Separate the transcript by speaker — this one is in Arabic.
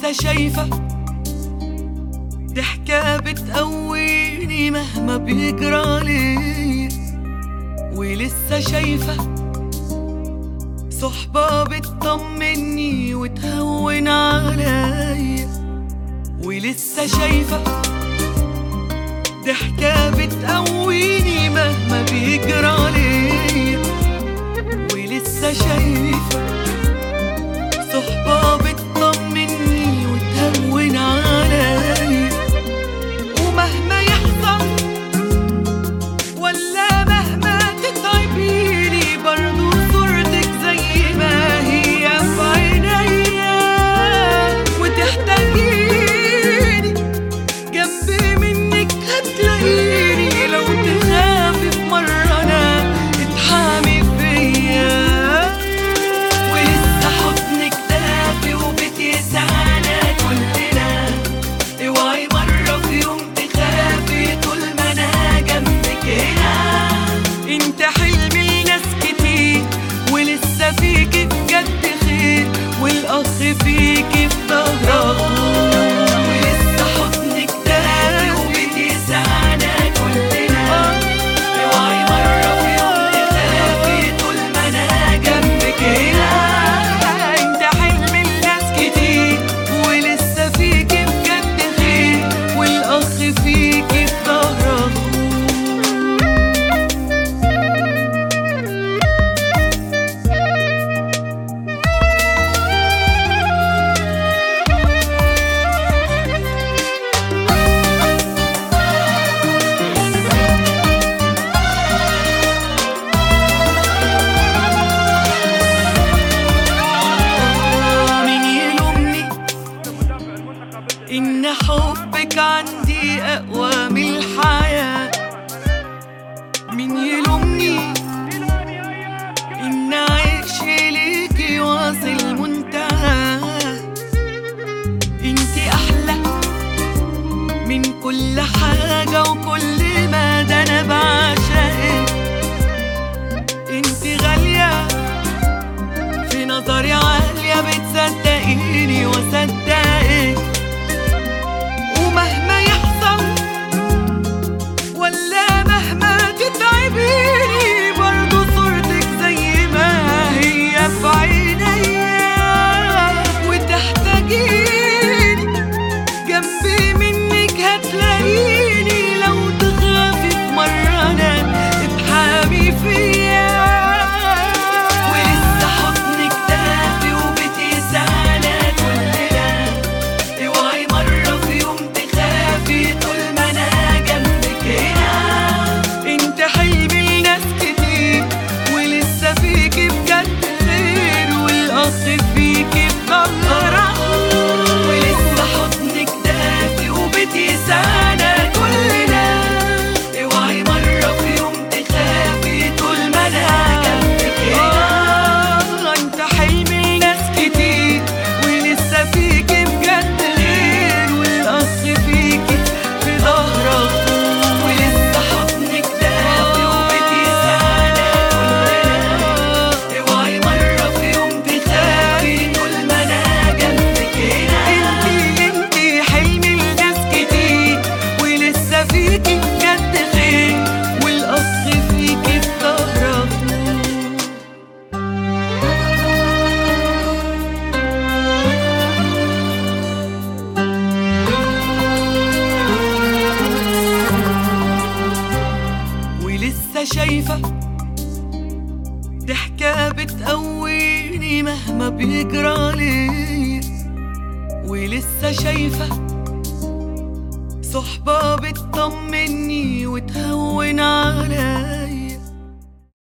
Speaker 1: ولسه شايفة ضحكة بتقويني مهما بيجرالي، ولسه شايفة صحبة بتطمني وتهون عليا، ولسه شايفة ضحكة بتقويني مهما بيجرالي، ولسه شايفة صحبة بتطمني وتهون عليا. ومهما يحصل ولا مهما تتعبيني برضو صورتك زي ما هي في عينيا، وتحتاجيني جنبي منك هتلاقيني، لو تخافي في مرة أنا اتحامي فيا. ولسه حضنك دافي وبتسعنا كلنا، اوعي مرة في يوم تخافي طول ما أنا جنبك هنا. انت حلم لناس كتير ولسه فيكي بجد خير، والأخ فيكي في ظهرك. ولسه حضنك دافي وبتسعنا كلنا، اوعي مرة في يوم تخافي طول ما أنا جنبك هنا. انت حلم لناس كتير ولسه فيكي بجد خير، والأخ فيكي في ظهرك. مين يلومني إن حبك عندي أقوى من الحياة؟ مين يلومني إن عيشي ليكي واصل منتهى؟ انتي أحلى من كل حاجة وكل ما ده أنا بعشقك. انتي غالية في نظري عالية، بتصدقيني وصدقك. ومهما يحصل ولا مهما تتعبيني برضو صورتك زي ما هي في عينيا، وتحتاجيني جنبي منك هتلاقيني، لو تخافي في مرة أنا اتحامي فيا. ولسه حضنك دافي وبتسعنا كلنا، اوعي مرة في يوم تخافي طول ما أنا جنبك هنا. انت حلم لناس كتير ولسه فيكي بجد خير، والأخ فيكي في ظهرك. ولسه حضنك دافي وبتسعنا كلنا، اوعي مرة في يوم تخافي طول ما أنا جنبك هنا. انت حلم لناس كتير ولسه فيكي بجد خير، والأخ فيكي في ظهرك. ولسه حضنك دافي وبتسعنا كلنا، اوعي مرة في يوم تخافي طول ما أنا جنبك هنا. انتي حلم لناس كتير ولسه فيكي بجد خير، والأخ فيكي في ظهرك. ولسه شايفة ضحكة بتقويني مهما بيجرالي، ولسه شايفة صحبة بتطمني وتهون عليا.